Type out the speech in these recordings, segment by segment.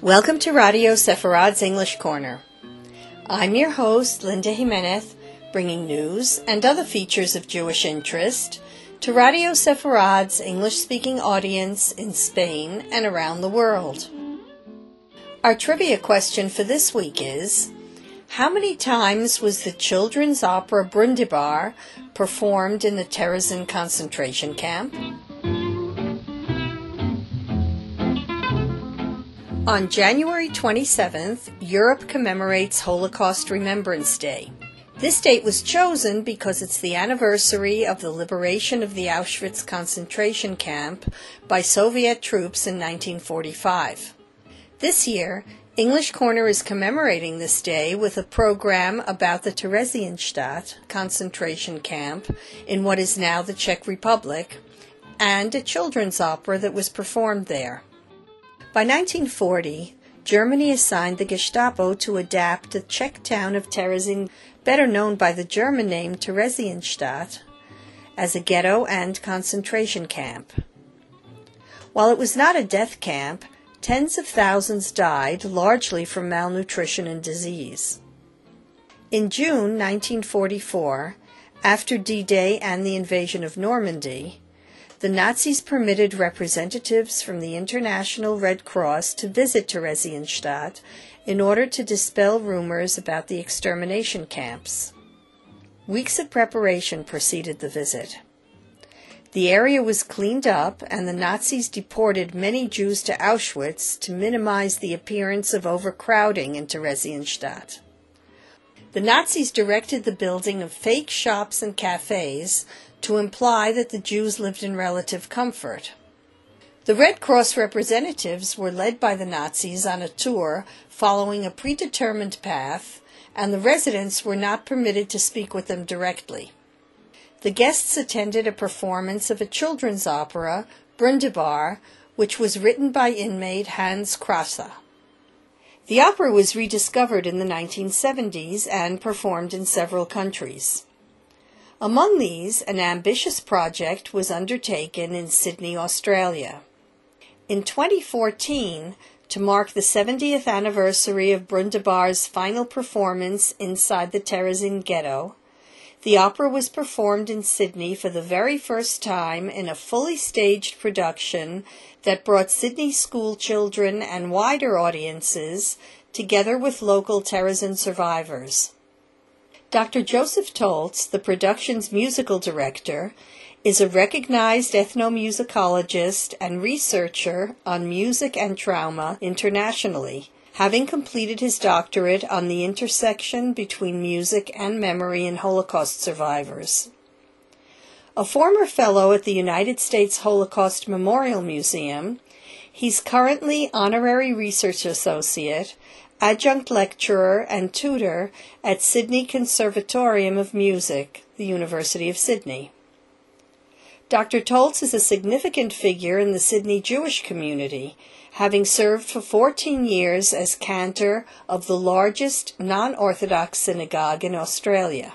Welcome to Radio Sepharad's English Corner. I'm your host, Linda Jimenez, bringing news and other features of Jewish interest to Radio Sepharad's English-speaking audience in Spain and around the world. Our trivia question for this week is, how many times was the children's opera Brundibar performed in the Terezin concentration camp? On January 27th, Europe commemorates Holocaust Remembrance Day. This date was chosen because it's the anniversary of the liberation of the Auschwitz concentration camp by Soviet troops in 1945. This year, English Corner is commemorating this day with a program about the Theresienstadt concentration camp in what is now the Czech Republic, and a children's opera that was performed there. By 1940, Germany assigned the Gestapo to adapt the Czech town of Terezin, better known by the German name Theresienstadt, as a ghetto and concentration camp. While it was not a death camp, tens of thousands died, largely from malnutrition and disease. In June 1944, after D-Day and the invasion of Normandy, the Nazis permitted representatives from the International Red Cross to visit Theresienstadt in order to dispel rumors about the extermination camps. Weeks of preparation preceded the visit. The area was cleaned up, and the Nazis deported many Jews to Auschwitz to minimize the appearance of overcrowding in Theresienstadt. The Nazis directed the building of fake shops and cafes to imply that the Jews lived in relative comfort. The Red Cross representatives were led by the Nazis on a tour following a predetermined path, and the residents were not permitted to speak with them directly. The guests attended a performance of a children's opera, Brundibar, which was written by inmate Hans Krause. The opera was rediscovered in the 1970s and performed in several countries. Among these, an ambitious project was undertaken in Sydney, Australia. In 2014, to mark the 70th anniversary of Brundibar's final performance inside the Terezin ghetto, the opera was performed in Sydney for the very first time in a fully staged production that brought Sydney school children and wider audiences together with local Terezin survivors. Dr. Joseph Toltz, the production's musical director, is a recognized ethnomusicologist and researcher on music and trauma internationally, having completed his doctorate on the intersection between music and memory in Holocaust survivors. A former fellow at the United States Holocaust Memorial Museum, he's currently honorary research associate, adjunct lecturer and tutor at Sydney Conservatorium of Music, the University of Sydney. Dr. Toltz is a significant figure in the Sydney Jewish community, having served for 14 years as cantor of the largest non-Orthodox synagogue in Australia.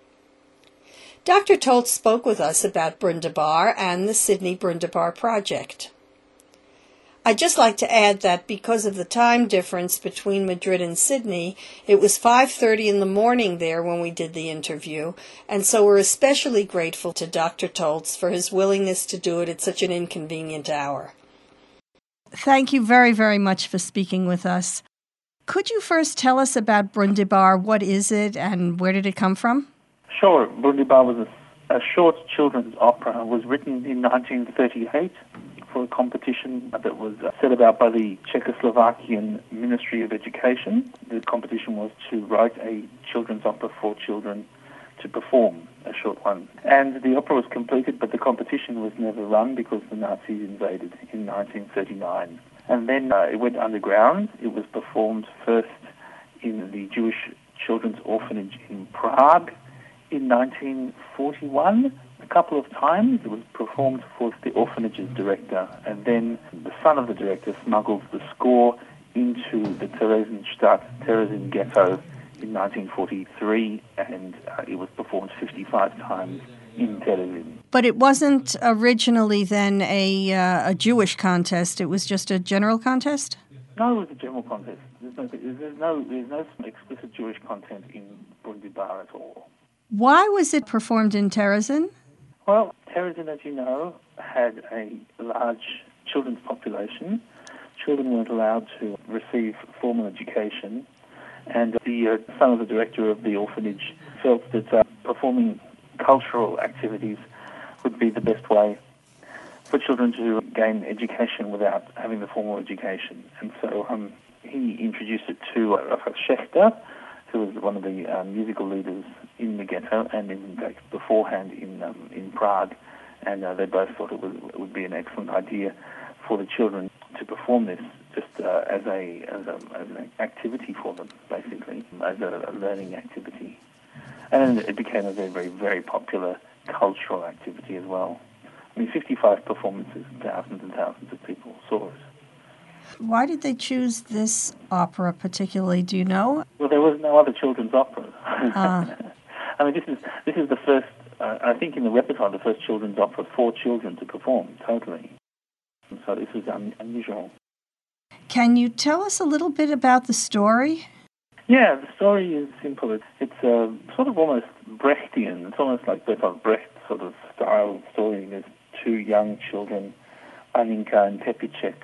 Dr. Toltz spoke with us about Brundibar and the Sydney Brundibar project. I'd just like to add that because of the time difference between Madrid and Sydney, it was 5:30 in the morning there when we did the interview, and so we're especially grateful to Dr. Toltz for his willingness to do it at such an inconvenient hour. Thank you very, very much for speaking with us. Could you first tell us about Brundibar? What is it and where did it come from? Sure. Brundibar was a short children's opera. It was written in 1938 for a competition that was set about by the Czechoslovakian Ministry of Education. The competition was to write a children's opera for children to perform, a short one. And the opera was completed, but the competition was never run because the Nazis invaded in 1939. And then it went underground. It was performed first in the Jewish Children's Orphanage in Prague in 1941. A couple of times it was performed for the orphanage's director, and then the son of the director smuggled the score into the Terezin ghetto in 1943, and it was performed 55 times in Terezin. But it wasn't originally then a Jewish contest, it was just a general contest? No, it was a general contest. There's no explicit Jewish content in Burundi Bar at all. Why was it performed in Terezin? Well, Terezin, as you know, had a large children's population. Children weren't allowed to receive formal education, and the son of the director of the orphanage felt that performing cultural activities would be the best way for children to gain education without having the formal education. And so he introduced it to Raphael Schechter, who was one of the musical leaders in the ghetto and in fact beforehand in Prague, and they both thought it would be an excellent idea for the children to perform this just as an activity for them, basically, as a learning activity. And it became a very, very, very popular cultural activity as well. I mean, 55 performances, thousands and thousands of people saw it. Why did they choose this opera particularly? Do you know? Well, there was no other children's opera. I mean, this is the first, I think in the repertoire, the first children's opera for children to perform, totally. So this is unusual. Can you tell us a little bit about the story? Yeah, the story is simple. It's sort of almost Brechtian. It's almost like Bertolt Brecht sort of style story. There's two young children, Aninka and Tepicek,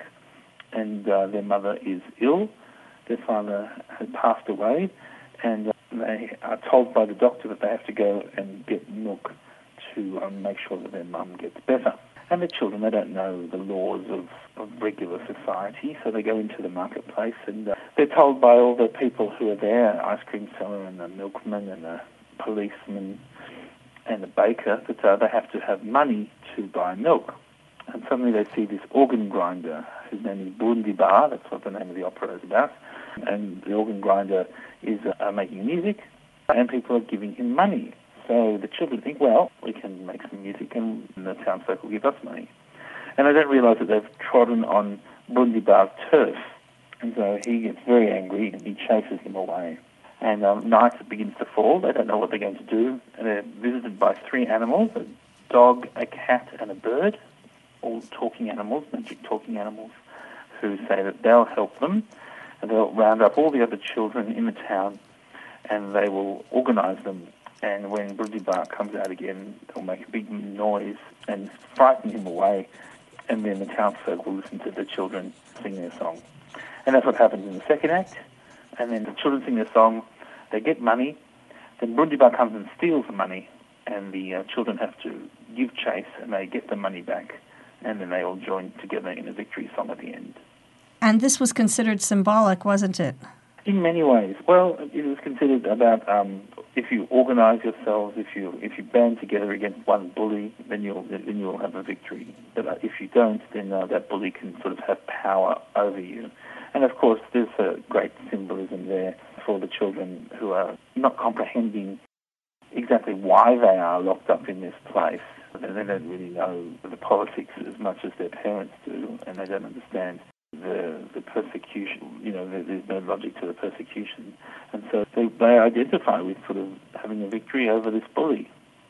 and their mother is ill. Their father had passed away, and they are told by the doctor that they have to go and get milk to make sure that their mum gets better. And the children, they don't know the laws of regular society, so they go into the marketplace and they're told by all the people who are there, ice cream seller and the milkman and the policeman and the baker, that they have to have money to buy milk. And suddenly they see this organ grinder, whose name is Burundi Bar, that's what the name of the opera is about, and the organ grinder is making music, and people are giving him money. So the children think, well, we can make some music and the townsfolk will give us money. And they don't realise that they've trodden on Burundi Bar's turf. And so he gets very angry and he chases them away. And night begins to fall. They don't know what they're going to do. And they're visited by three animals, a dog, a cat and a bird, all talking animals, magic talking animals, who say that they'll help them and they'll round up all the other children in the town and they will organise them. And when Burundi Bar comes out again, they'll make a big noise and frighten him away. And then the townsfolk will listen to the children sing their song. And that's what happens in the second act. And then the children sing their song, they get money, then Burundi Bar comes and steals the money, and the children have to give chase, and they get the money back, and then they all join together in a victory song at the end. And this was considered symbolic, wasn't it? In many ways. Well, it was considered about if you organise yourselves, if you band together against one bully, then you'll have a victory. But if you don't, then that bully can sort of have power over you. And of course, there's a great symbolism there for the children who are not comprehending exactly why they are locked up in this place. And they don't really know the politics as much as their parents do, and they don't understand the persecution, there's no logic to the persecution. And so they identify with sort of having a victory over this bully.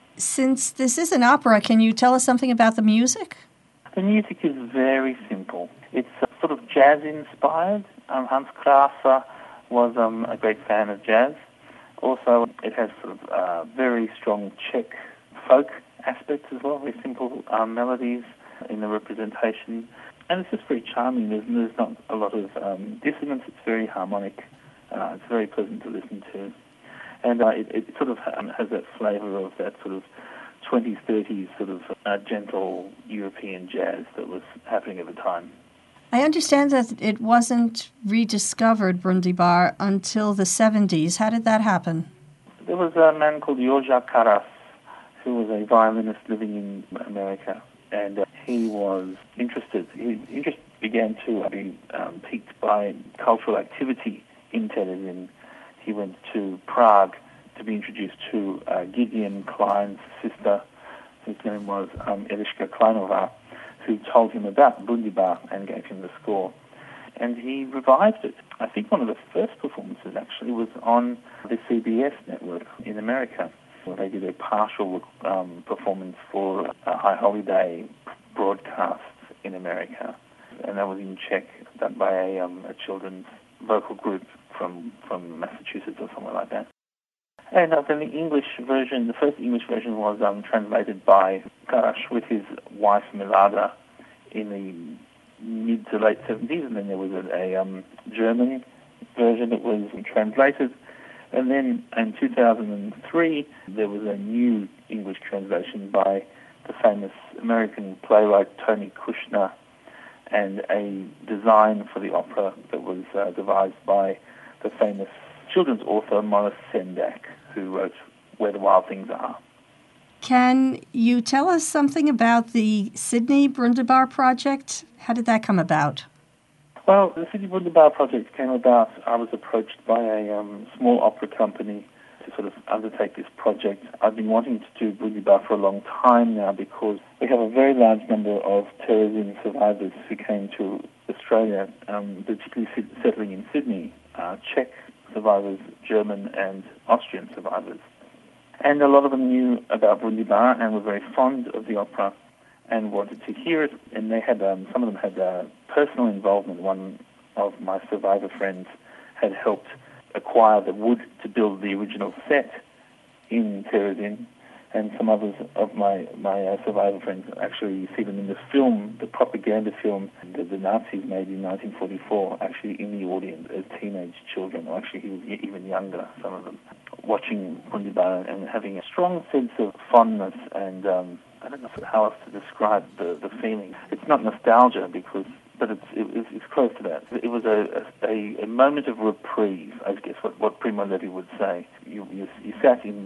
Since this is an opera, can you tell us something about the music? The music is very simple. It's sort of jazz-inspired. Hans Krasser was a great fan of jazz. Also, it has sort of very strong Czech folk aspects as well, very simple melodies in the representation. And it's just very charming. There's not a lot of dissonance. It's very harmonic. It's very pleasant to listen to. And it sort of has that flavour of that sort of 20s, 30s sort of gentle European jazz that was happening at the time. I understand that it wasn't rediscovered, Burundi Bar, until the 70s. How did that happen? There was a man called József Karas, who was a violinist living in America. And he was interested. His interest began to be piqued by cultural activity in Terezin. He went to Prague to be introduced to Gideon Klein's sister, whose name was Eliška Kleinová, who told him about Burundi Bar and gave him the score. And he revived it. I think one of the first performances actually was on the CBS network in America, where they did a partial performance for a High Holiday broadcast in America. and that was in Czech, done by a children's vocal group from Massachusetts or somewhere like that. And then the English version, the first English version was translated by Garas with his wife Milada in the mid to late 70s, and then there was a German version that was translated. And then in 2003, there was a new English translation by the famous American playwright Tony Kushner, and a design for the opera that was devised by the famous children's author Maurice Sendak, who wrote Where the Wild Things Are. Can you tell us something about the Sydney Brundibar project? How did that come about? Well, the Sydney Brundibar project came about. I was approached by a small opera company to sort of undertake this project. I've been wanting to do Brundibar for a long time now because we have a very large number of terrorism survivors who came to Australia, particularly settling in Sydney, Czech survivors, German and Austrian survivors. And a lot of them knew about Brundibar and were very fond of the opera and wanted to hear it. And they had, some of them had personal involvement. One of my survivor friends had helped acquire the wood to build the original set in Terezin, and some others of my survivor friends actually see them in the film, the propaganda film that the Nazis made in 1944, actually in the audience as teenage children, or actually he was even younger, some of them, watching Brundibar and having a strong sense of fondness and I don't know how else to describe the feeling. It's not nostalgia but it's close to that. It was a moment of reprieve, I guess, what Primo Levi would say. You sat in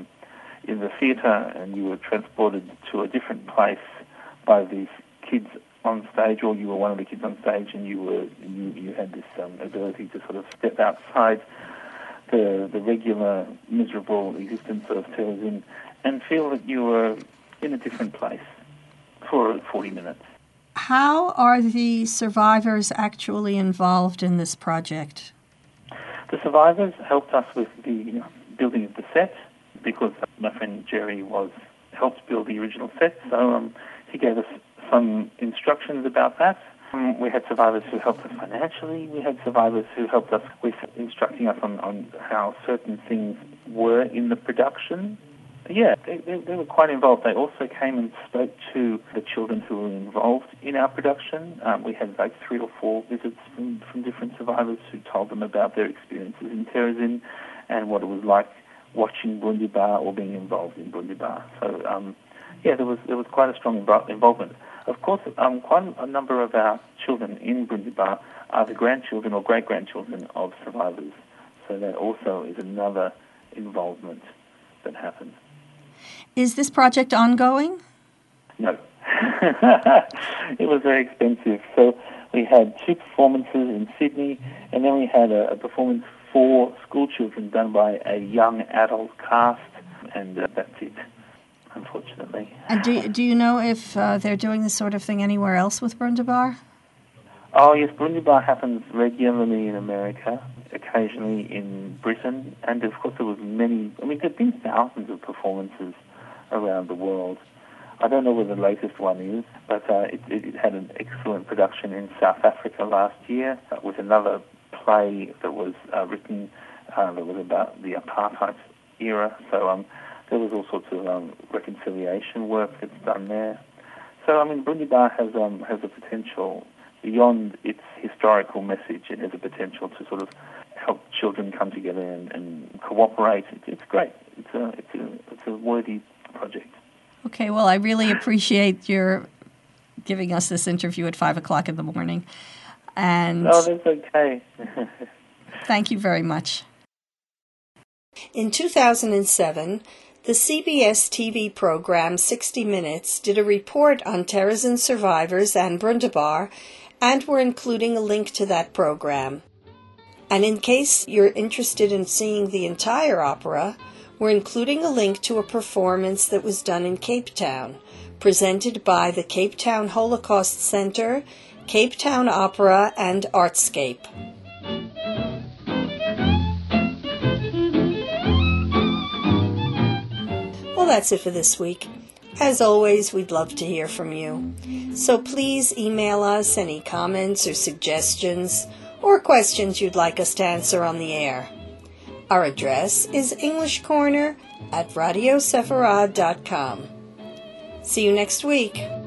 the theatre and you were transported to a different place by these kids on stage, or you were one of the kids on stage, and you had this ability to sort of step outside the regular miserable existence of Terezin and feel that you were in a different place for 40 minutes. How are the survivors actually involved in this project? The survivors helped us with the building of the set, because my friend Jerry helped build the original set, so he gave us some instructions about that. We had survivors who helped us financially. We had survivors who helped us with instructing us on how certain things were in the production. Yeah, they were quite involved. They also came and spoke to the children who were involved in our production. We had like 3 or 4 visits from different survivors who told them about their experiences in Terezin and what it was like watching Brundibar or being involved in Brundibar. So, there was quite a strong involvement. Of course, quite a number of our children in Brundibar are the grandchildren or great-grandchildren of survivors. So that also is another involvement that happened. Is this project ongoing? No. It was very expensive. So we had 2 performances in Sydney, and then we had a performance for school children done by a young adult cast, and that's it, unfortunately. And do you know if they're doing this sort of thing anywhere else with Brundibar? Oh, yes, Brundibar happens regularly in America, occasionally in Britain, and of course there was there've been thousands of performances around the world. I don't know where the latest one is, but it had an excellent production in South Africa last year with another play that was written that was about the apartheid era. So there was all sorts of reconciliation work that's done there. So Brundibar has a potential beyond its historical message. It has a potential to sort of help children come together and cooperate. It's great. It's a worthy project. Okay, well, I really appreciate your giving us this interview at 5 o'clock in the morning. And no, that's okay. Thank you very much. In 2007, the CBS TV program 60 Minutes did a report on Terezin survivors and Brundibar, and we're including a link to that program. And in case you're interested in seeing the entire opera, we're including a link to a performance that was done in Cape Town, presented by the Cape Town Holocaust Center, Cape Town Opera, and Artscape. Well, that's it for this week. As always, we'd love to hear from you. So please email us any comments or suggestions or questions you'd like us to answer on the air. Our address is englishcorner@radiosefarad.com. See you next week.